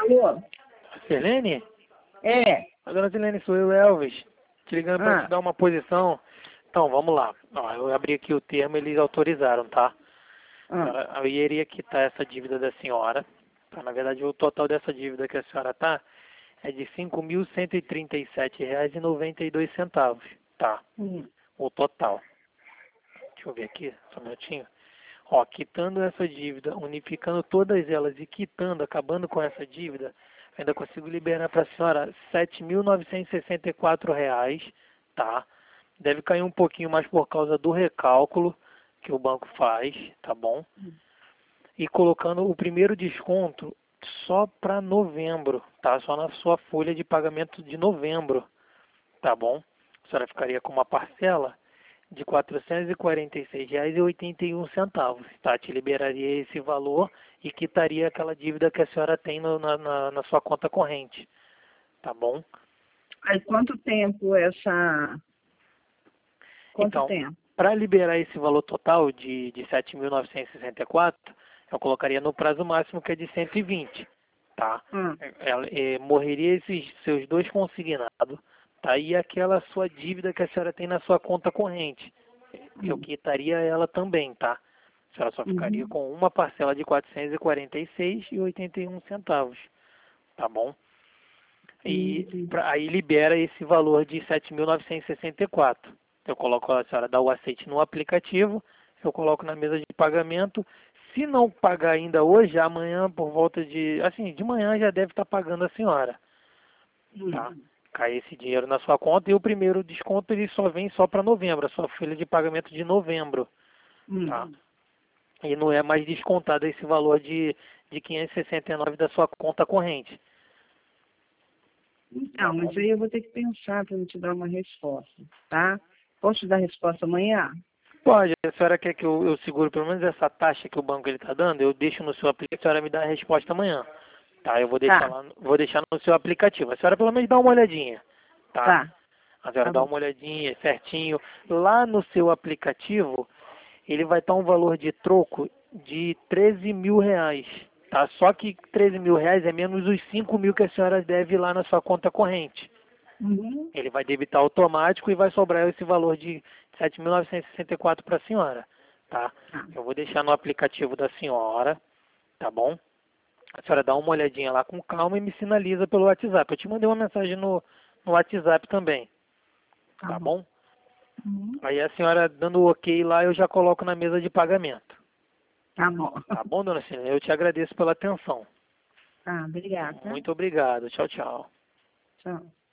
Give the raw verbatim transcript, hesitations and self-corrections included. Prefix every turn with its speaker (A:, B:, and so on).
A: Alô?
B: Sirlene?
A: É.
B: A dona Sirlene, sou eu, Elvis. Te ligando para
A: Ah.
B: te dar uma posição. Então, vamos lá. Ó, eu abri aqui o termo, eles autorizaram, tá?
A: Ah.
B: Eu iria quitar essa dívida da senhora. Tá? Na verdade, o total dessa dívida que a senhora tá é de cinco mil cento e trinta e sete reais e noventa e dois centavos. Tá?
A: Hum.
B: O total. Deixa eu ver aqui, só um minutinho. Ó, quitando essa dívida, unificando todas elas e quitando, acabando com essa dívida, ainda consigo liberar para a senhora sete mil novecentos e sessenta e quatro reais, tá? Deve cair um pouquinho mais por causa do recálculo que o banco faz, tá bom? E colocando o primeiro desconto só para novembro, tá? Só na sua folha de pagamento de novembro, tá bom? A senhora ficaria com uma parcela de quatrocentos e quarenta e seis reais e oitenta e um centavos, tá? Te liberaria esse valor e quitaria aquela dívida que a senhora tem no, na, na, na sua conta corrente, tá bom?
A: Aí quanto tempo essa... Quanto
B: Então,
A: tempo?
B: para liberar esse valor total de, de sete mil novecentos e sessenta e quatro, eu colocaria no prazo máximo que é de cento e vinte, tá?
A: Hum.
B: Ela, é, morreria esses seus dois consignados, tá? E aquela sua dívida que a senhora tem na sua conta corrente, eu
A: Hum.
B: quitaria ela também, tá? A senhora só ficaria
A: Uhum.
B: com uma parcela de quatrocentos e quarenta e seis reais e oitenta e um centavos, tá bom? E
A: Uhum.
B: pra, aí libera esse valor de sete mil novecentos e sessenta e quatro. Eu coloco, a senhora dá o aceite no aplicativo, eu coloco na mesa de pagamento. Se não pagar ainda hoje, amanhã por volta de, assim, de manhã já deve estar pagando a senhora, tá?
A: Uhum.
B: Cai esse dinheiro na sua conta e o primeiro desconto ele só vem só para novembro, a sua folha de pagamento de novembro, tá?
A: Uhum.
B: E não é mais descontado esse valor de, de quinhentos e sessenta e nove da sua conta corrente. Tá
A: Então,
B: bom?
A: mas aí eu vou ter que pensar para eu te dar uma resposta, tá? Posso te dar a resposta amanhã?
B: Pode, a senhora quer que eu, eu segure pelo menos essa taxa que o banco está dando? Eu deixo no seu aplicativo, a senhora me dá a resposta amanhã. Tá, eu vou deixar
A: Tá,
B: lá, vou deixar no seu aplicativo. A senhora pelo menos dá uma olhadinha, tá?
A: tá,
B: A senhora
A: tá
B: dá
A: bom.
B: uma olhadinha certinho. Lá no seu aplicativo, ele vai estar um valor de troco de treze mil reais, tá? Só que treze mil reais é menos os cinco mil que a senhora deve lá na sua conta corrente.
A: Uhum.
B: Ele vai debitar automático e vai sobrar esse valor de sete mil novecentos e sessenta e quatro para a senhora, tá?
A: Tá,
B: Eu vou deixar no aplicativo da senhora, tá bom? A senhora dá uma olhadinha lá com calma e me sinaliza pelo WhatsApp. Eu te mandei uma mensagem no, no WhatsApp também,
A: tá
B: tá
A: bom.
B: bom?
A: Uhum.
B: Aí a senhora dando o ok lá, eu já coloco na mesa de pagamento.
A: Tá bom.
B: Tá bom, dona Cine? Eu te agradeço pela atenção.
A: Tá, obrigada.
B: Muito obrigado. Tchau, tchau.
A: Tchau.